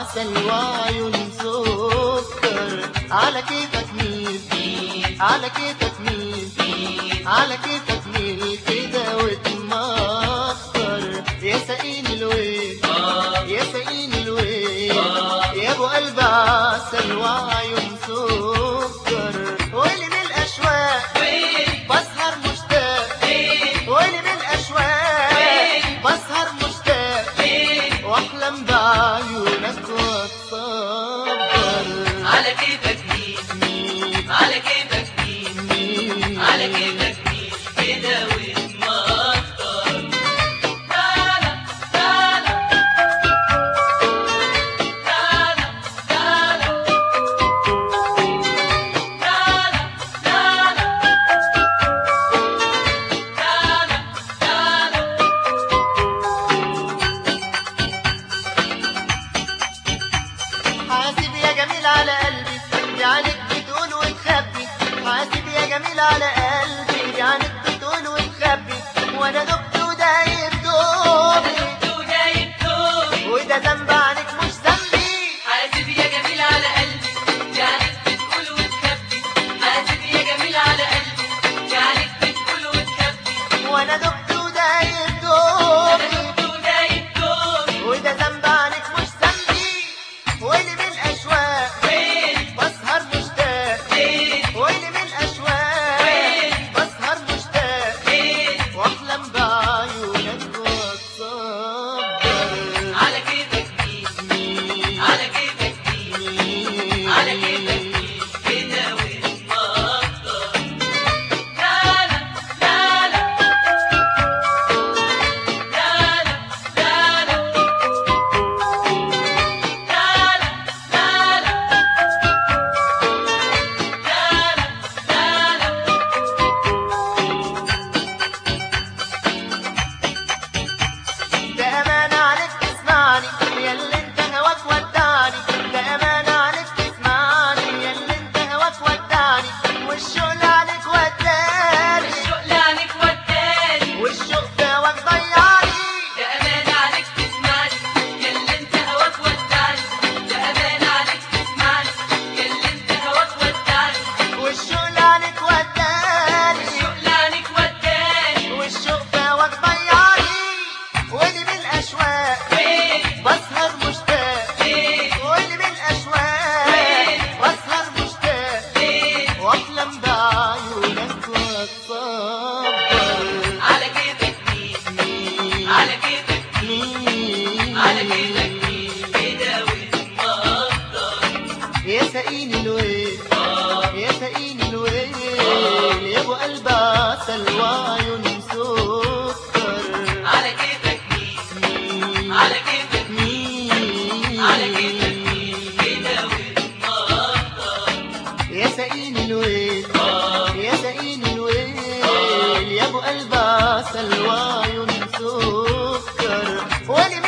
عسل وعيون سكر. على كيفك مين على كيفك مين على كيفك مين كده وتمخر. يا سقيني الويل يا سقيني الويل يا ابو قلب عسل وعيون سكر. ويلي من الاشواق بسهر مشتاق ويلي من الاشواق بسهر مشتاق واحلم بعيونك واتصبر. على كيفك مين على كيفك مين على كيفك مين كده وتمخر. تعالى تعالى تعالى تعالى تعالى تعالى تعالى حاسب يا جميل على قلبي يعني بتقول وتخبي. حاسب يا جميل على قلبي يعني بتقول وتخبي. وانا دبت ودايب دوبي وده ذنب عنك مش ذنبي. حاسب يا جميل على قلبي يعني بتقول وتخبي. حاسب يا جميل على قلبي يعني بتقول وتخبي. وانا دبت ودايب دوبي وده ذنب عنك مش ذنبي. ويلي من الاشواق بسهر مشتاق ويلي من الاشواق بسهر مشتاق واحلم بعيونك واتصبر. على كيفك مين على كيفك مين على كيفك مين كده وتمخر. تعالى تعالى تعالى تعالى تعالى تعالى ده أمانة عليك تسمعني ياللي انت هواك ودعني. ده أمانة عليك تسمعني ياللي انت هواك ودعني. والشغل عليك وداني الشوق لعنك وداني. والشوق في هواك ضيعني. ده أمان عليك تسمعني ياللي انت هواك ودعني. ده أمان عليك تسمعني ياللي انت هواك ودعني. والشغل عليك وداني الشوق لعنك وداني. والشوق في هواك ضيعني. ويلي من الأشواق بسهر مشتاق ويلي من الأشواق بسهر مشتاق واحلم بعيونك واتصبر. على كيفك مين على كيفك مين على كيفك مين كده وتمخر. يا سقيني الويل يا سقيني الويل يا ابو قلب عسل وعيون سكر. على كيفك مين على كيفك على كيفك مين كده وتمخر. يا سقيني الويل يا سقيني الويل يا ابو قلب عسل وعيون سكر. ولي